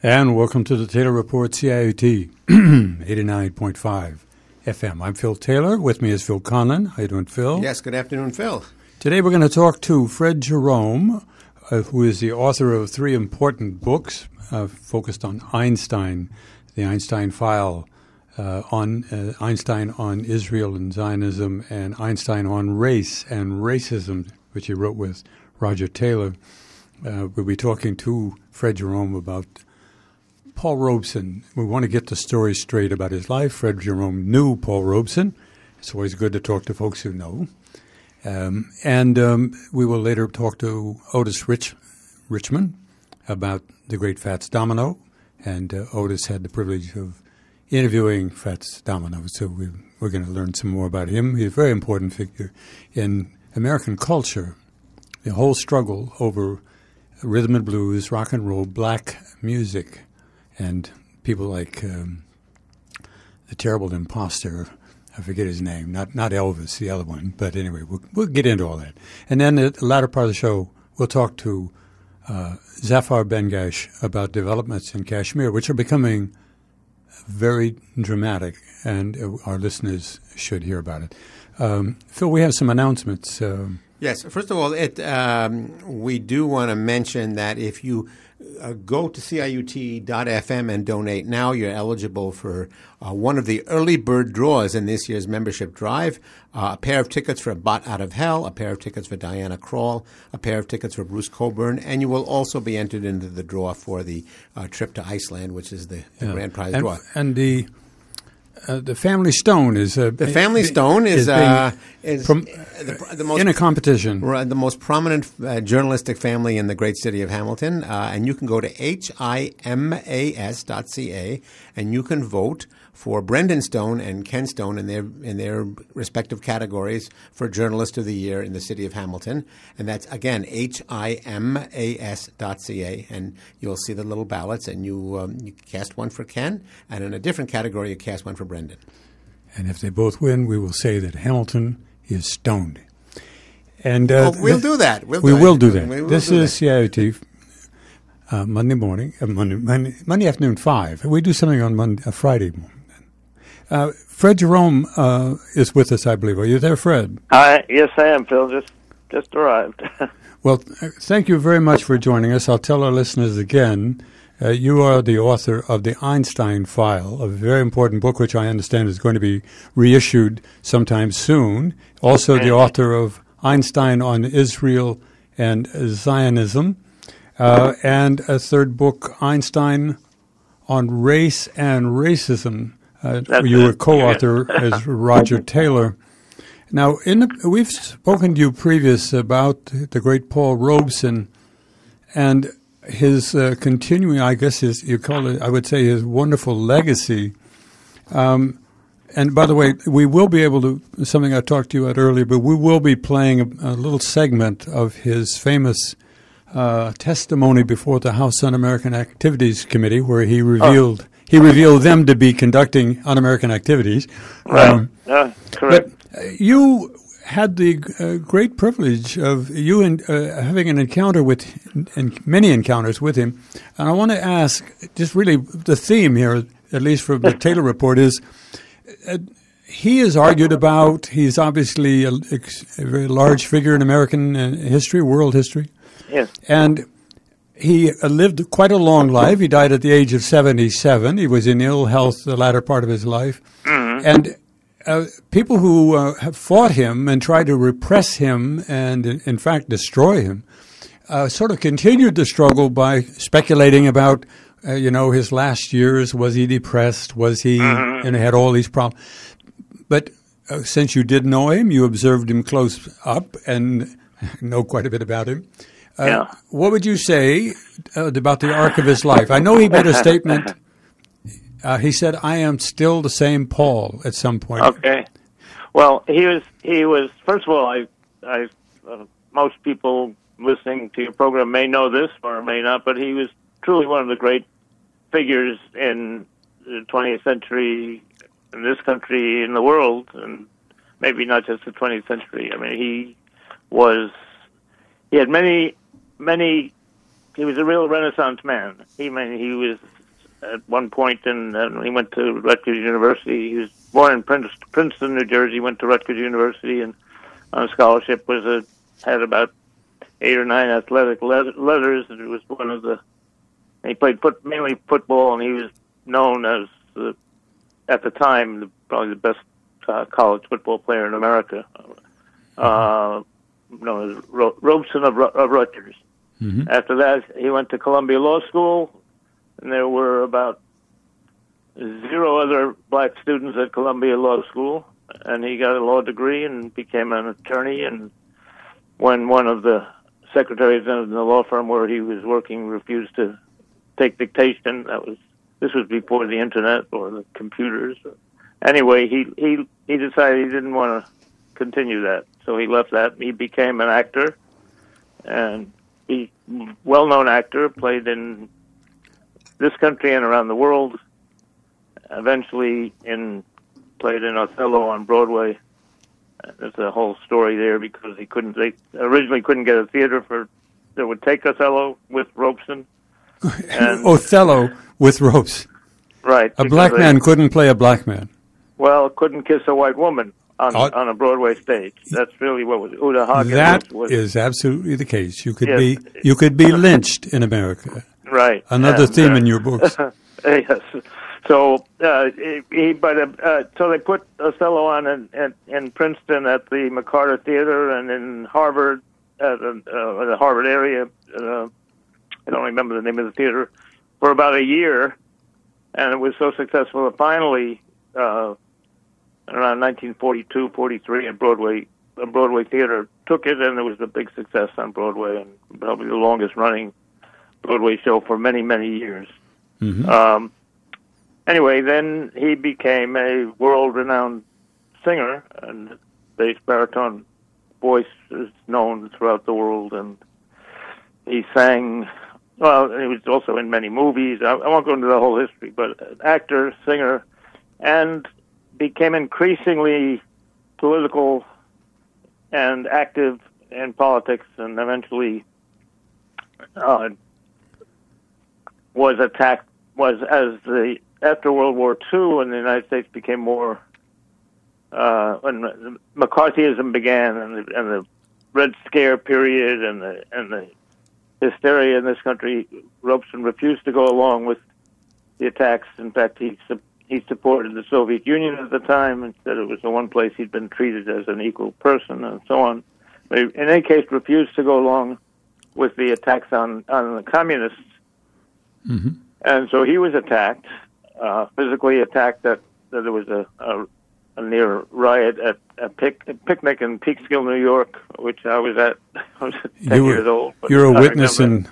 And welcome to the Taylor Report, CIUT 89.5 FM. I'm Phil Taylor. With me is Phil Conlon. How you doing, Phil? Yes, good afternoon, Phil. Today we're going to talk to Fred Jerome, who is the author of three important books focused on Einstein, the Einstein File, on Einstein on Israel and Zionism, and Einstein on Race and Racism, which he wrote with Roger Taylor. We'll be talking to Fred Jerome about Paul Robeson. We want to get the story straight about his life. Fred Jerome knew Paul Robeson. It's always good to talk to folks who know. And we will later talk to Otis Richmond about the great Fats Domino. And Otis had the privilege of interviewing Fats Domino, so we're going to learn some more about him. He's a very important figure in American culture. The whole struggle over rhythm and blues, rock and roll, black music, and people like the terrible imposter, I forget his name, not Elvis, the other one, but anyway, we'll get into all that. And then at the latter part of the show, we'll talk to Zafar Bengash about developments in Kashmir, which are becoming very dramatic, and our listeners should hear about it. Phil, we have some announcements. Yes, first of all, we do want to mention that if you go to CIUT.FM and donate now, you're eligible for one of the early bird draws in this year's membership drive, a pair of tickets for Bat Out of Hell, a pair of tickets for Diana Krall, a pair of tickets for Bruce Cockburn, and you will also be entered into the draw for the trip to Iceland, which is the grand prize draw. And the Family Stone is the Family Stone is the most in a competition. The most prominent journalistic family in the great city of Hamilton, and you can go to HIMAS.ca and you can vote for Brendan Stone and Ken Stone in their respective categories for Journalist of the Year in the city of Hamilton. And that's, again, HIMAS.ca. And you'll see the little ballots, and you cast one for Ken, and in a different category you cast one for Brendan. And if they both win, we will say that Hamilton is stoned. And we'll do that. We will do that. This is CIUT. Monday morning, Monday afternoon 5. We do something on Friday morning. Fred Jerome is with us, I believe. Are you there, Fred? Yes, I am, Phil. Just arrived. Well, thank you very much for joining us. I'll tell our listeners again, you are the author of the Einstein File, a very important book which I understand is going to be reissued sometime soon. Also the author of Einstein on Israel and Zionism. And a third book, Einstein on Race and Racism. You were co-author as Roger Taylor. Now, we've spoken to you previous about the great Paul Robeson and his continuing, I guess, you call it, I would say, his wonderful legacy. And by the way, we will be able to, something I talked to you about earlier, but we will be playing a little segment of his famous testimony before the House Un-American Activities Committee, where he revealed them to be conducting un-American activities. Right. Correct. But you had the great privilege of having an encounter and many encounters with him. And I want to ask, just really the theme here, at least for the Taylor Report, is he is argued about. He's obviously a very large figure in American history, world history. Yes. And he lived quite a long life. He died at the age of 77. He was in ill health the latter part of his life. Mm-hmm. And people who have fought him and tried to repress him and, in fact, destroy him sort of continued the struggle by speculating about, his last years. Was he depressed? Was he, had all these problems? But since you did know him, you observed him close up and know quite a bit about him. What would you say about the arc of his life? I know he made a statement. He said, "I am still the same Paul" at some point. Okay. Well, he was. First of all, I most people listening to your program may know this or may not, but he was truly one of the great figures in the 20th century in this country, in the world, and maybe not just the 20th century. I mean, he had many a real Renaissance man. He was at one point, and he went to Rutgers University. He was born in Princeton, New Jersey. Went to Rutgers University, and on a scholarship had about 8 or 9 athletic letters. And it was one of the. He played mainly football, and he was known as at the time probably the best college football player in America. Known as Robeson of Rutgers. Mm-hmm. After that, he went to Columbia Law School, and there were about 0 other black students at Columbia Law School, and he got a law degree and became an attorney. And when one of the secretaries in the law firm where he was working refused to take dictation, this was before the internet or the computers. Anyway, he decided he didn't want to continue that, so he left that. He became an actor, and he well-known actor, played in this country and around the world. Eventually, played in Othello on Broadway. There's a whole story there because they originally couldn't get a theater that would take Othello with Robeson. And, Othello with ropes. Right. A black man couldn't play a black man. Well, couldn't kiss a white woman on a Broadway stage. That's really what was Uta Hagen. That is absolutely the case. You could be lynched in America. Right. Another theme in your books. Yes. So so they put Othello on in Princeton at the McCarter Theater, and in Harvard at the Harvard area. I don't remember the name of the theater, for about a year, and it was so successful that finally, around 1942-43, a Broadway theater took it, and it was a big success on Broadway, and probably the longest-running Broadway show for many, many years. Mm-hmm. Anyway, then he became a world-renowned singer, and bass baritone voice is known throughout the world, and he sang. Well, he was also in many movies. I won't go into the whole history, but actor, singer, and became increasingly political and active in politics, and eventually after World War II, and the United States became more when McCarthyism began, and the Red Scare period, and the hysteria in this country, Robeson refused to go along with the attacks. In fact, he supported the Soviet Union at the time and said it was the one place he'd been treated as an equal person, and so on. But in any case, refused to go along with the attacks on the communists. Mm-hmm. And so he was attacked, physically attacked. That there was a near riot at a picnic in Peekskill, New York, which I was at. I was 10 years old. You're a witness and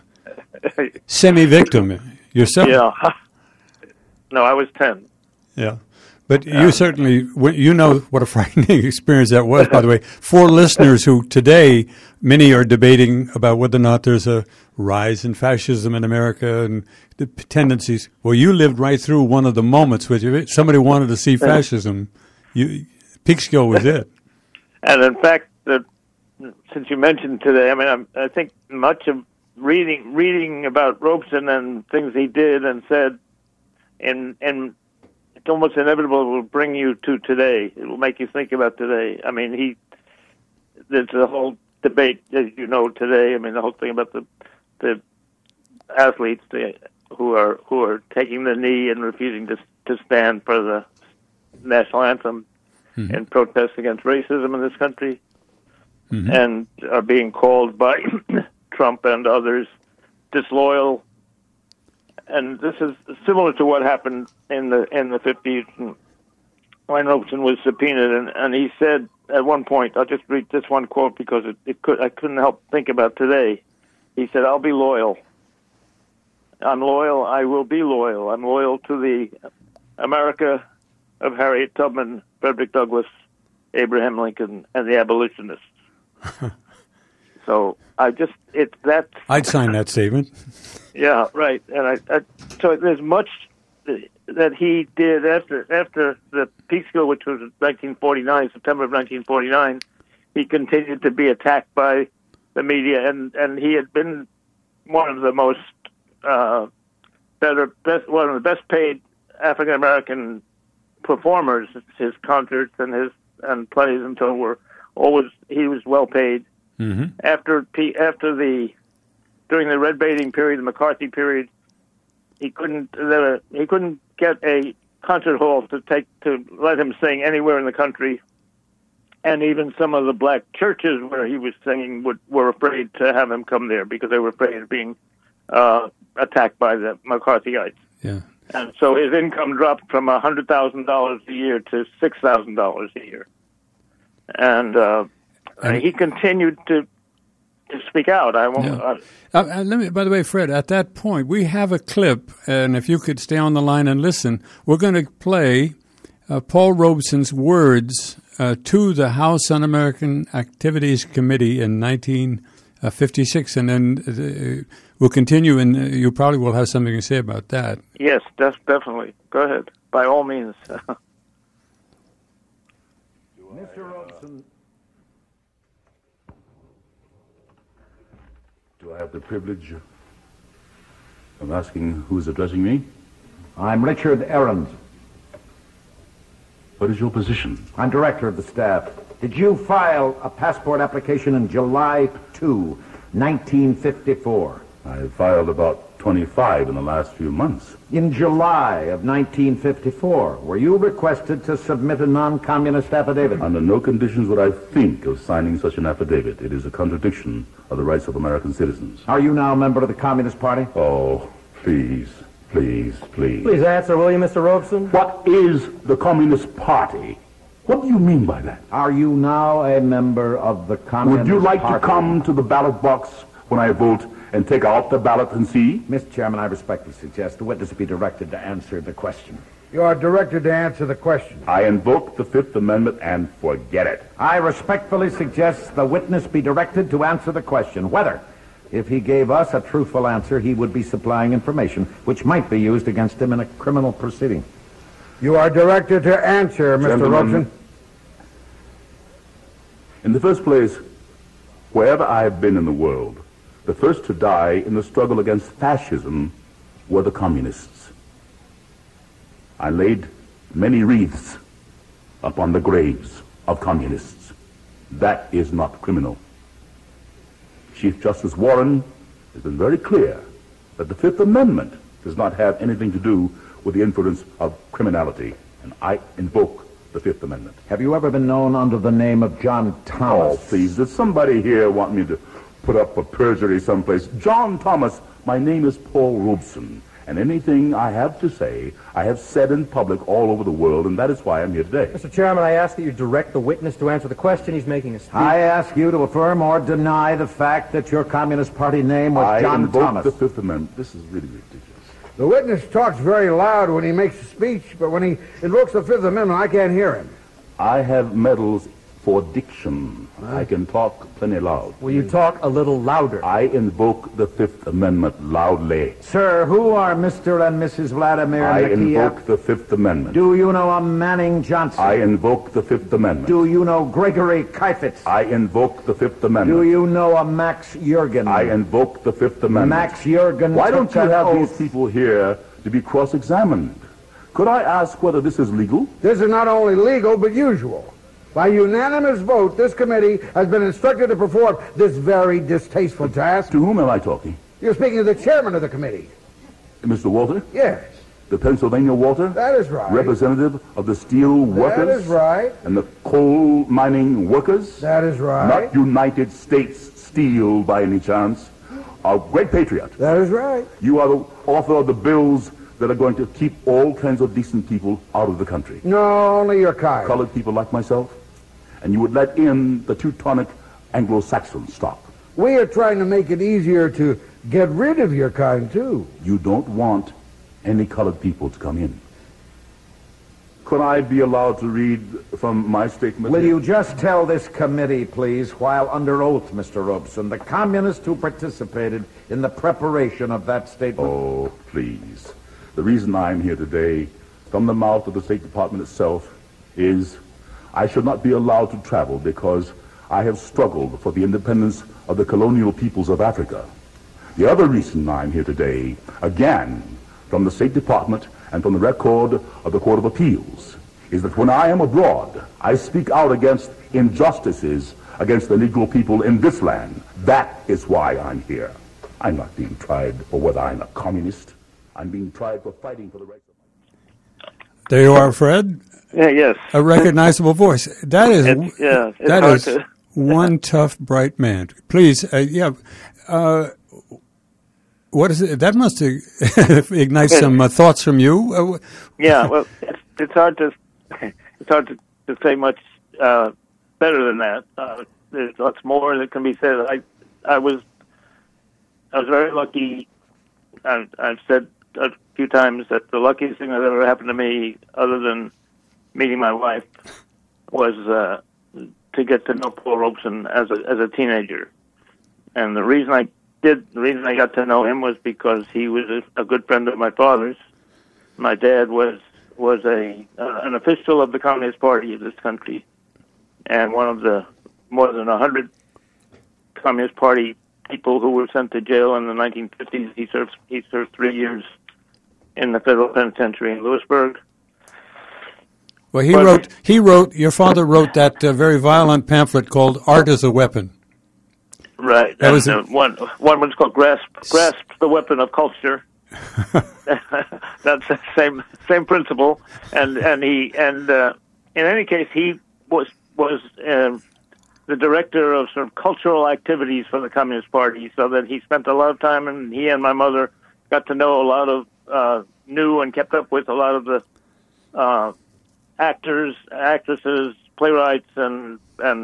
semi-victim yourself. Yeah. No, I was 10. Yeah. But you certainly, you know what a frightening experience that was, by the way. For listeners who today, many are debating about whether or not there's a rise in fascism in America and the tendencies. Well, you lived right through one of the moments which if somebody wanted to see fascism, Peekskill was it. And in fact, since you mentioned today, I mean, I think much of reading about Robeson and things he did and said, and it's almost inevitable it will bring you to today. It will make you think about today. I mean, there's a whole debate, as you know, today. I mean, the whole thing about the athletes who are taking the knee and refusing to stand for the national anthem in protest against racism in this country, and are being called by Trump and others disloyal. And this is similar to what happened in the 50s when Robeson was subpoenaed, and he said at one point, I'll just read this one quote because I couldn't help think about today. He said, "I'll be loyal. I'm loyal. I will be loyal. I'm loyal to the America of Harriet Tubman, Frederick Douglass, Abraham Lincoln, and the abolitionists." So I'd sign that statement. Yeah, right. And so there's much that he did after the Peekskill, which was 1949, September of 1949. He continued to be attacked by the media, and he had been one of the most one of the best paid African American performers. His concerts and plays and so were always, he was well paid. Mm-hmm. During the red baiting period, the McCarthy period, he couldn't get a concert hall to let him sing anywhere in the country, and even some of the black churches where he was singing were afraid to have him come there because they were afraid of being attacked by the McCarthyites. Yeah. And so his income dropped from $100,000 a year to $6,000 a year, and he continued to speak out. I won't. Yeah. Let me. By the way, Fred, at that point, we have a clip, and if you could stay on the line and listen, we're going to play Paul Robeson's words to the House Un-American Activities Committee in 1956, and then we'll continue, and you probably will have something to say about that. Yes, definitely. Go ahead, by all means. Mr. Robeson. Do I have the privilege of asking who is addressing me? I'm Richard Ahrens. What is your position? I'm director of the staff. Did you file a passport application in July 2, 1954? I filed about 25 in the last few months. In July of 1954, were you requested to submit a non-communist affidavit? Under no conditions would I think of signing such an affidavit. It is a contradiction of the rights of American citizens. Are you now a member of the Communist Party? Oh, please, please, please. Please answer, will you, Mr. Robeson? What is the Communist Party? What do you mean by that? Are you now a member of the Communist Party? Would you like to come to the ballot box when I vote and take out the ballot and see? Mr. Chairman, I respectfully suggest the witness be directed to answer the question. You are directed to answer the question. I invoke the Fifth Amendment and forget it. I respectfully suggest the witness be directed to answer the question whether, if he gave us a truthful answer, he would be supplying information which might be used against him in a criminal proceeding. You are directed to answer, Mr. Gentlemen, Robeson. In the first place, wherever I have been in the world, the first to die in the struggle against fascism were the communists. I laid many wreaths upon the graves of communists. That is not criminal. Chief Justice Warren has been very clear that the Fifth Amendment does not have anything to do with the influence of criminality, and I invoke the Fifth Amendment. Have you ever been known under the name of John Thomas? Oh, please, does somebody here want me to put up for perjury someplace? John Thomas, my name is Paul Robeson, and anything I have to say, I have said in public all over the world, and that is why I'm here today. Mr. Chairman, I ask that you direct the witness to answer the question. He's making a speech. I ask you to affirm or deny the fact that your Communist Party name was John invoke Thomas. the Fifth Amendment. This is really ridiculous. The witness talks very loud when he makes a speech, but when he invokes the Fifth Amendment, I can't hear him. I have medals for diction. I can talk plenty loud. Will you talk a little louder? I invoke the Fifth Amendment loudly. Sir, who are Mr. and Mrs. Vladimir I Nakiyev? invoke the Fifth Amendment. Do you know a Manning Johnson? I invoke the Fifth Amendment. Do you know Gregory Kifetz? I invoke the Fifth Amendment. Do you know a Max Jurgen? I invoke the Fifth Amendment. Max Jurgen. Why don't you took an have oath. these people here to be cross-examined? Could I ask whether this is legal? This is not only legal, but usual. By unanimous vote, this committee has been instructed to perform this very distasteful task. To whom am I talking? You're speaking to the chairman of the committee. Mr. Walter? Yes, The Pennsylvania Walter? that is right. Representative of the steel workers? That is right. And the coal mining workers? That is right. Not United States Steel by any chance. A great patriot. That is right. You are the author of the bills that are going to keep all kinds of decent people out of the country. No, only your kind. Colored people like myself. And you would let in the Teutonic Anglo-Saxon stock. We are trying to make it easier to get rid of your kind, too. You don't want any colored people to come in. Could I be allowed to read from my statement? Will you just tell this committee, please, while under oath, Mr. Robeson, the communists who participated in the preparation of that statement? Oh, please. The reason I'm here today, from the mouth of the State Department itself, is I should not be allowed to travel because I have struggled for the independence of the colonial peoples of Africa. The other reason I'm here today, again, from the State Department and from the record of the Court of Appeals, is that when I am abroad, I speak out against injustices against the Negro people in this land. That is why I'm here. I'm not being tried for whether I'm a communist. I'm being tried for fighting for the rights of my... There you are, Fred. Yeah, yes. A recognizable voice. That is it's one tough, bright man. Please, what is it? That must ignite some thoughts from you. Yeah, well, it's hard to say much better than that. There's lots more that can be said. I was very lucky. I've said a few times that the luckiest thing that ever happened to me, other than meeting my wife, was to get to know Paul Robeson as a teenager. And the reason I got to know him was because he was a good friend of my father's. My dad was an official of the Communist Party of this country, and one of the more than 100 Communist Party people who were sent to jail in the 1950s. He served 3 years in the federal penitentiary in Lewisburg. Well, your father wrote that very violent pamphlet called "Art as a Weapon." Right. That was one was called "Grasp the Weapon of Culture." That's the same principle, and in any case, he was the director of sort of cultural activities for the Communist Party, so that he spent a lot of time, and he and my mother got to know a lot of knew and kept up with a lot of the actors, actresses, playwrights, and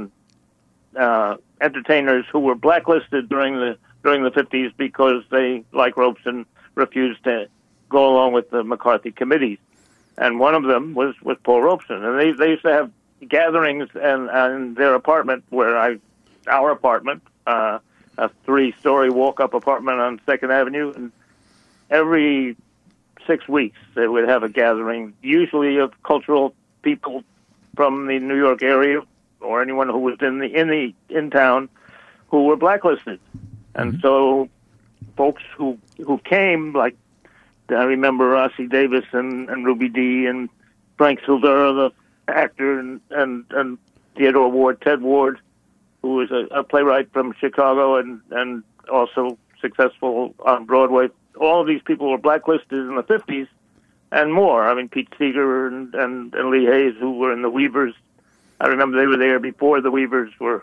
entertainers who were blacklisted during the 50s because they, like Robeson, refused to go along with the McCarthy committees. And one of them was Paul Robeson. And they used to have gatherings in their apartment, our apartment, a 3-story walk-up apartment on 2nd Avenue, and every 6 weeks they would have a gathering, usually of cultural people from the New York area or anyone who was in town who were blacklisted. And so folks who came, like I remember Ossie Davis and Ruby Dee and Frank Sildura, the actor, and Theodore Ward, Ted Ward, who was a playwright from Chicago and also successful on Broadway. All of these people were blacklisted in the 50s and more. I mean, Pete Seeger and Lee Hayes, who were in the Weavers. I remember they were there before the Weavers were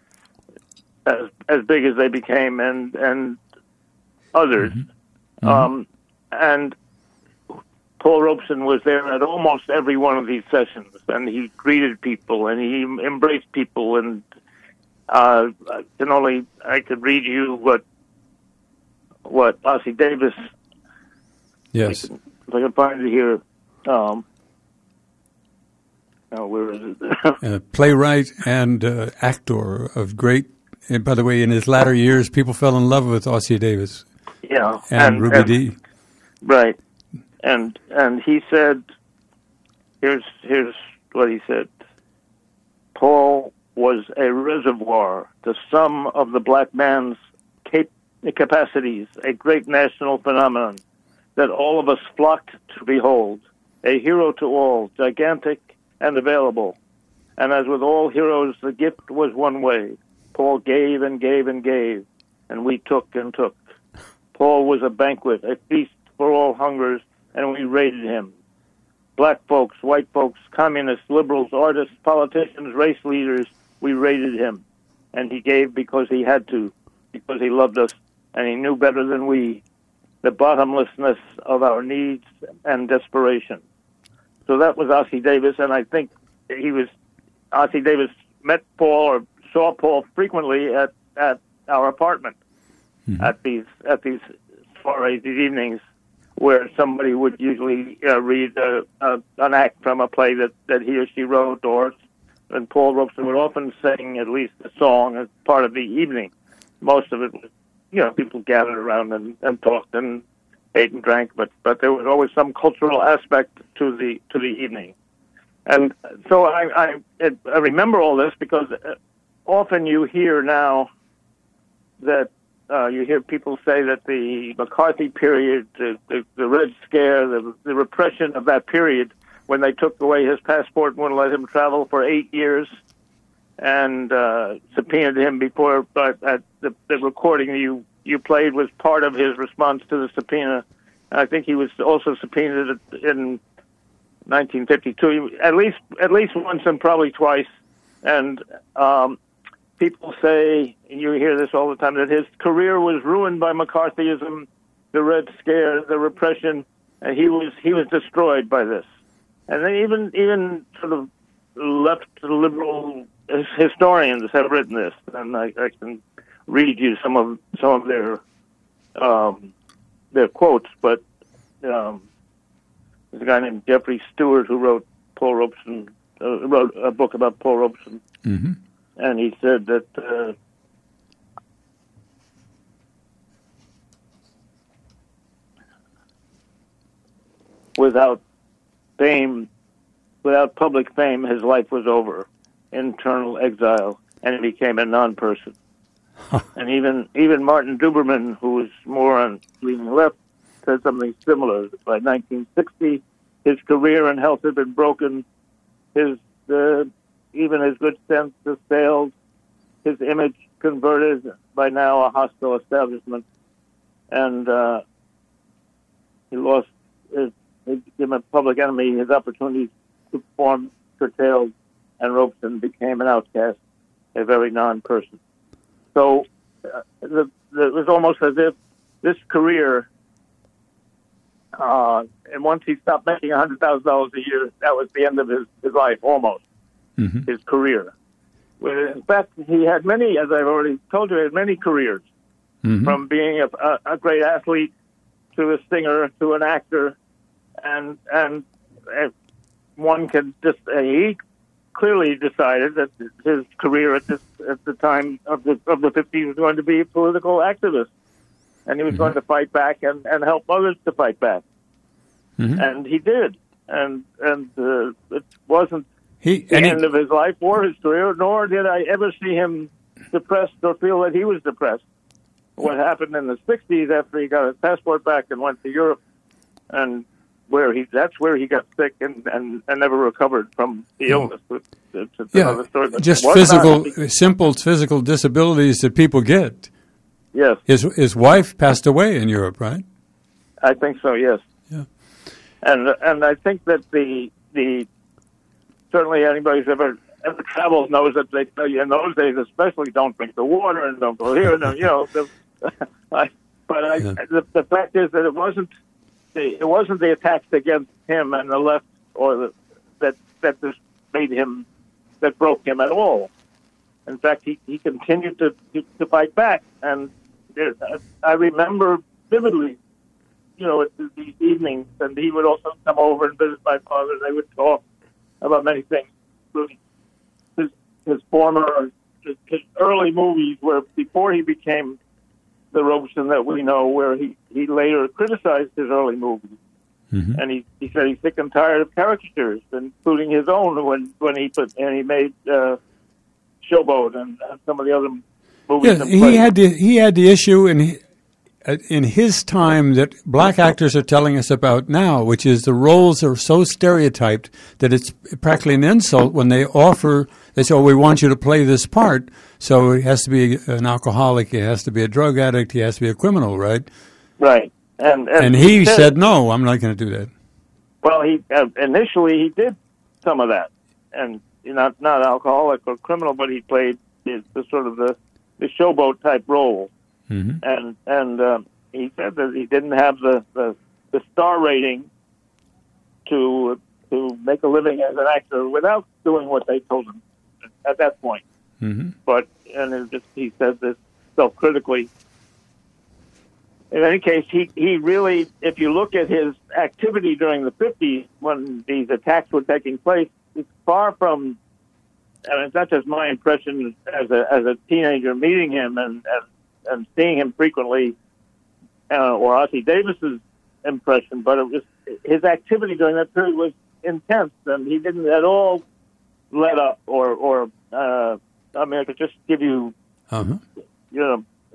as big as they became, and others. And Paul Robeson was there at almost every one of these sessions, and he greeted people, and he embraced people, and I could read you what Ossie Davis. Yes. If I can find it here. Where is it? Playwright and actor of great. And by the way, in his latter years, people fell in love with Ossie Davis. Yeah, and Ruby Dee. Right, and he said, here's what he said. Paul was a reservoir, the sum of the black man's capacities, a great national phenomenon that all of us flocked to behold, a hero to all, gigantic and available. And as with all heroes, the gift was one way. Paul gave and gave and gave, and we took and took. Paul was a banquet, a feast for all hungers, and we raided him. Black folks, white folks, communists, liberals, artists, politicians, race leaders, we raided him. And he gave because he had to, because he loved us, and he knew better than we the bottomlessness of our needs and desperation. So that was Ossie Davis, and I think Ossie Davis met Paul or saw Paul frequently at our apartment, at these soirees, these evenings, where somebody would usually read an act from a play that he or she wrote, and Paul Robeson would often sing at least a song as part of the evening. Most of it was, people gathered around and talked and ate and drank, but there was always some cultural aspect to the evening. And so I remember all this because often you hear now that you hear people say that the McCarthy period, the Red Scare, the repression of that period, when they took away his passport and wouldn't let him travel for 8 years, and subpoenaed him before. But the recording you played was part of his response to the subpoena. I think he was also subpoenaed in 1952, at least once and probably twice. And people say, and you hear this all the time, that his career was ruined by McCarthyism, the Red Scare, the repression, and he was destroyed by this. And then even sort of left liberal historians have written this, and I can read you some of their quotes. But there's a guy named Jeffrey Stewart who wrote wrote a book about Paul Robeson, and he said that without public fame, his life was over. Internal exile, and he became a non-person. And even Martin Duberman, who was more on leaning left, said something similar. By 1960, his career and health had been broken. Even his good sense of sales, his image converted by now a hostile establishment, and he lost. He became a public enemy. His opportunities to perform curtailed, and Robeson became an outcast, a very non-person. So it was almost as if this career, and once he stopped making $100,000 a year, that was the end of his life, almost, his career. In fact, he had many, as I've already told you, he had many careers, from being a great athlete to a singer to an actor, and one can just he clearly decided that his career at the time of the 50s was going to be a political activist, and he was going to fight back and help others to fight back, and he did, and it wasn't the end of his life or his career, nor did I ever see him depressed or feel that he was depressed. What happened in the 60s after he got his passport back and went to Europe, and that's where he got sick and never recovered from the illness. It's another story. Just simple physical disabilities that people get. Yes. His wife passed away in Europe, right? I think so, yes. Yeah. And I think that the certainly anybody who's ever traveled knows that they tell you in those days, especially, don't drink the water and don't go here. And, the fact is that it wasn't the attacks against him and the left or that just made him, that broke him at all. In fact, he continued to fight back. And I remember vividly, at these evenings, and he would also come over and visit my father. They would talk about many things, including his early movies, where before he became the Robeson that we know, where he later criticized his early movies. And he said he's sick and tired of caricatures, including his own when he made Showboat and some of the other movies. Yeah, he had the issue in his time that black actors are telling us about now, which is the roles are so stereotyped that it's practically an insult when they say, we want you to play this part, so he has to be an alcoholic, he has to be a drug addict, he has to be a criminal, right? Right. And he said, no, I'm not going to do that. Well, he initially he did some of that, and not alcoholic or criminal, but he played the Showboat type role. And he said that he didn't have the star rating to make a living as an actor without doing what they told him at that point. But he said this self-critically. In any case, he really, if you look at his activity during the 50s when these attacks were taking place, it's far from. And it's not just my impression as a teenager meeting him and seeing him frequently, or Ossie Davis's impression, but it was his activity during that period was intense, and he didn't at all let up. I could just give you,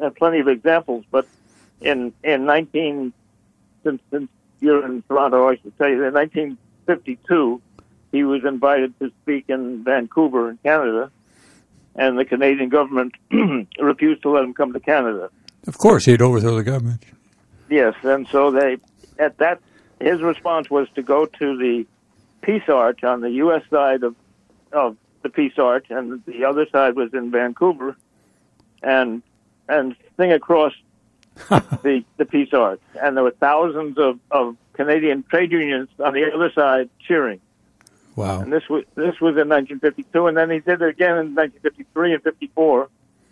plenty of examples. But in 19, since you're in Toronto, I should say, in 1952, he was invited to speak in Vancouver in Canada, and the Canadian government refused to let him come to Canada. Of course, he'd overthrow the government. Yes, and so his response was to go to the Peace Arch on the U.S. side of the Peace Arch, and the other side was in Vancouver, and sing across the Peace Arch. And there were thousands of Canadian trade unions on the other side cheering. Wow. And this was in 1952, and then he did it again in 1953 and 54.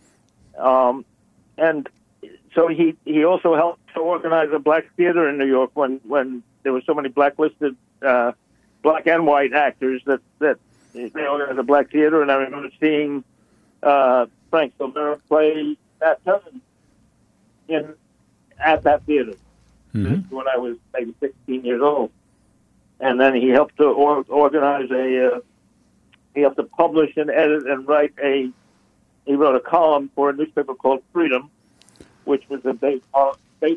And so he also helped to organize a black theater in New York when there were so many blacklisted black and white actors that they organized a black theater. And I remember seeing Frank Silvera play Nat Turner at that theater when I was maybe 16 years old. And then he helped to organize he helped to publish and edit and write he wrote a column for a newspaper called Freedom, which was based on.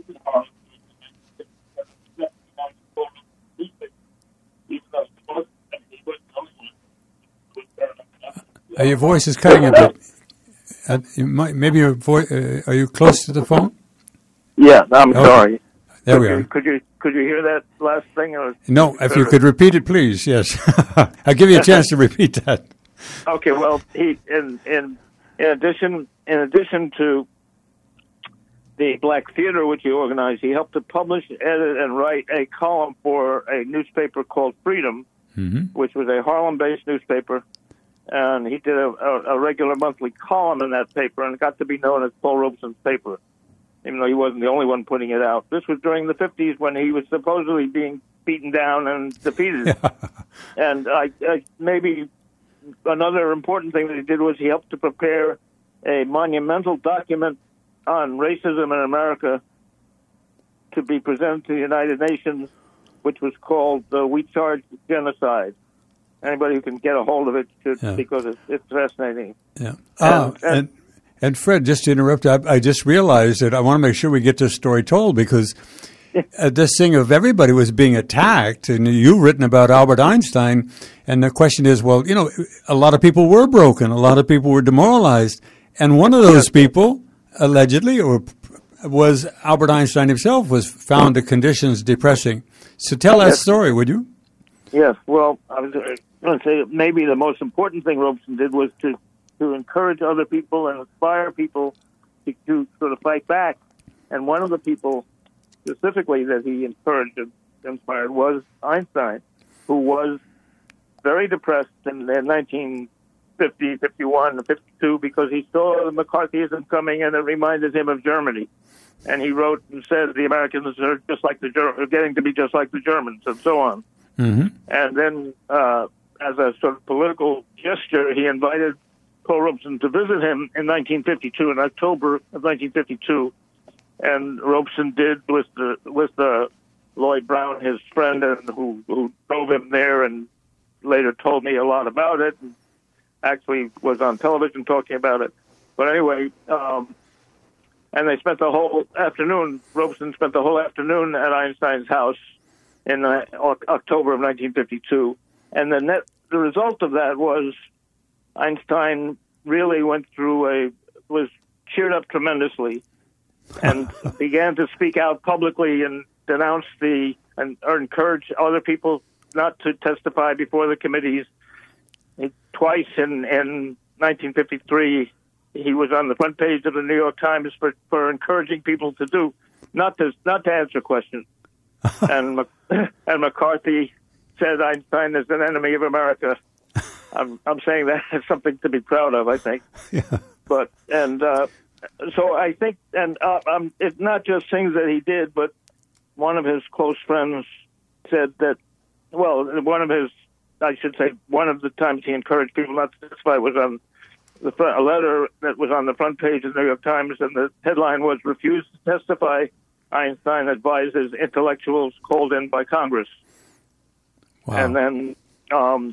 Your voice is cutting a bit. Maybe your voice. Are you close to the phone? Yeah, I'm sorry. There we are. Could you hear that last thing? No, if you could repeat it, please. Yes, I'll give you a chance to repeat that. Okay. Well, he in addition to the Black Theater, which he organized, he helped to publish, edit, and write a column for a newspaper called Freedom, which was a Harlem-based newspaper, and he did a regular monthly column in that paper, and it got to be known as Paul Robeson's paper, even though he wasn't the only one putting it out. This was during the 50s when he was supposedly being beaten down and defeated. And maybe another important thing that he did was he helped to prepare a monumental document on racism in America to be presented to the United Nations, which was called We Charge Genocide. Anybody who can get a hold of it should, because it's fascinating. Yeah. And Fred, just to interrupt, I just realized that I want to make sure we get this story told, because this thing of everybody was being attacked, and you've written about Albert Einstein, and the question is, well, a lot of people were broken, a lot of people were demoralized, and one of those people, allegedly, was Albert Einstein himself, was found the conditions depressing. So tell that story, would you? Yes. Well, I was going to say maybe the most important thing Robeson did was to encourage other people and inspire people to sort of fight back. And one of the people specifically that he encouraged and inspired was Einstein, who was very depressed in 1950, 51, and 52 because he saw the McCarthyism coming, and it reminded him of Germany. And he wrote and said the Americans are just like are getting to be just like the Germans, and so on. And then, as a sort of political gesture, he invited Paul Robeson to visit him in 1952, in October of 1952, and Robeson did with Lloyd Brown, his friend, and who drove him there, and later told me a lot about it, and actually was on television talking about it. But anyway, and they spent the whole afternoon. Robeson spent the whole afternoon at Einstein's house in October of 1952, and the result of that was Einstein really was cheered up tremendously, and began to speak out publicly and denounce or encourage other people not to testify before the committees. Twice in 1953, he was on the front page of the New York Times for encouraging people to not to answer questions. And McCarthy said Einstein is an enemy of America. I'm saying that is something to be proud of, I think. But so I think, and it's not just things that he did, but one of his close friends said that. Well, one of the times he encouraged people not to testify was on a letter that was on the front page of the New York Times, and the headline was "Refuse to testify. Einstein advises intellectuals called in by Congress." Wow. And then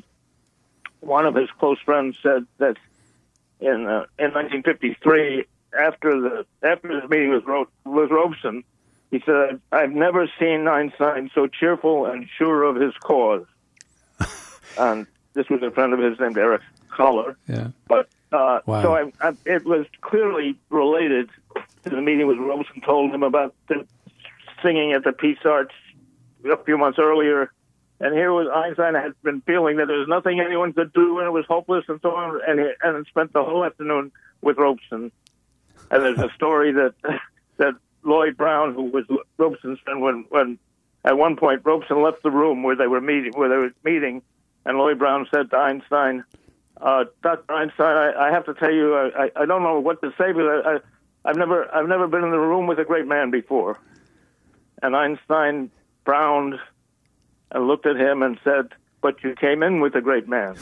one of his close friends said that in 1953, after this meeting with Robeson, he said, "I've never seen Einstein so cheerful and sure of his cause." And this was a friend of his named Eric Koller. Yeah. But Wow. so it was clearly related to the meeting with Robeson. Told him about the singing at the Peace Arch a few months earlier. And here was Einstein had been feeling that there was nothing anyone could do and it was hopeless and so on, and spent the whole afternoon with Robeson. And there's a story that Lloyd Brown, who was Robeson's friend, when at one point Robeson left the room where they were meeting, and Lloyd Brown said to Einstein, "Dr. Einstein, I have to tell you, I don't know what to say, but I've never been in the room with a great man before." And Einstein frowned and looked at him and said, "But you came in with a great man."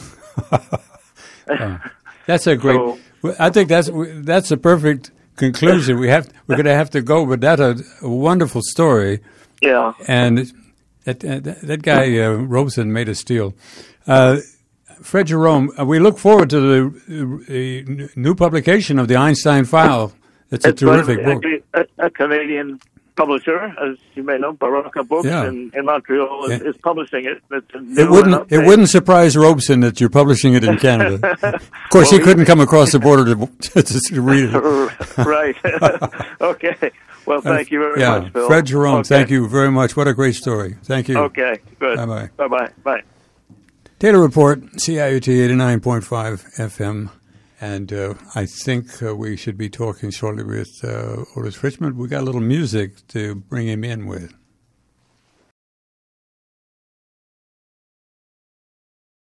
That's a great. So, I think that's a perfect conclusion. We're going to have to go, but that's a wonderful story. Yeah. And that guy Robeson made a steal. Fred Jerome, we look forward to the new publication of the Einstein File. It's a terrific book. A Canadian publisher, as you may know, Baraka Books in Montreal is publishing it. It wouldn't surprise Robeson that you're publishing it in Canada. Of course, he couldn't come across the border to read it. Right. Okay. Well, thank you very much, Phil. Fred Jerome, thank you very much. What a great story. Thank you. Okay, good. Bye-bye. Bye-bye. Bye. Taylor Report, CIUT 89.5 FM. And I think we should be talking shortly with Otis Richmond. We got a little music to bring him in with.